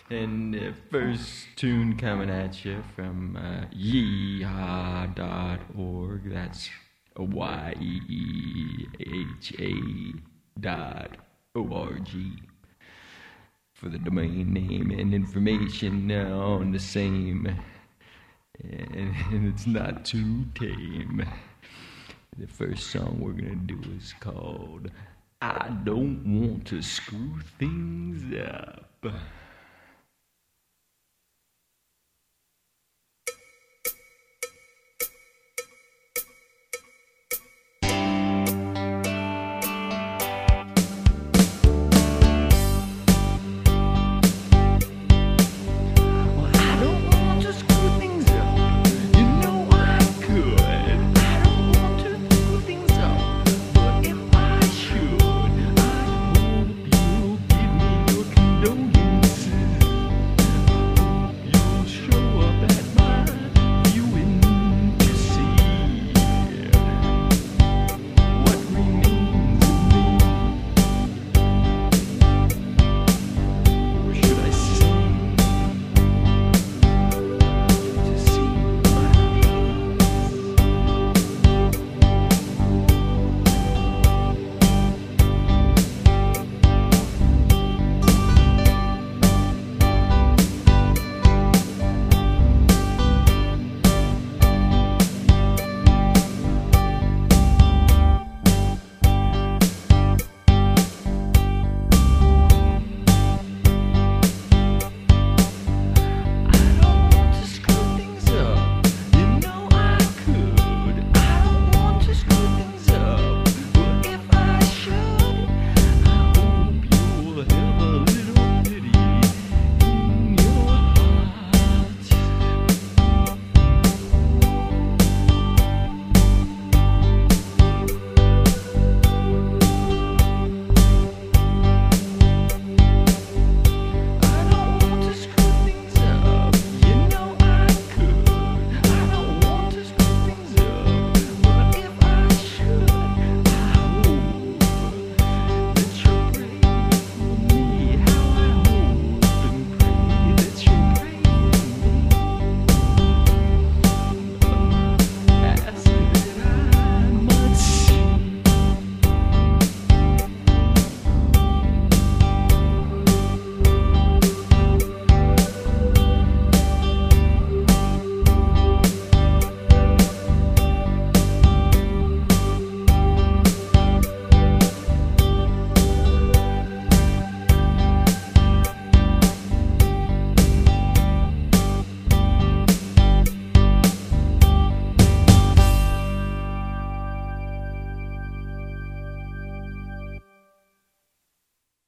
And the first tune coming at you from yeehaw.org. That's yeeha.org for the domain name and information on the same. And it's not too tame. The first song we're gonna do is called I Don't Want to Screw Things Up.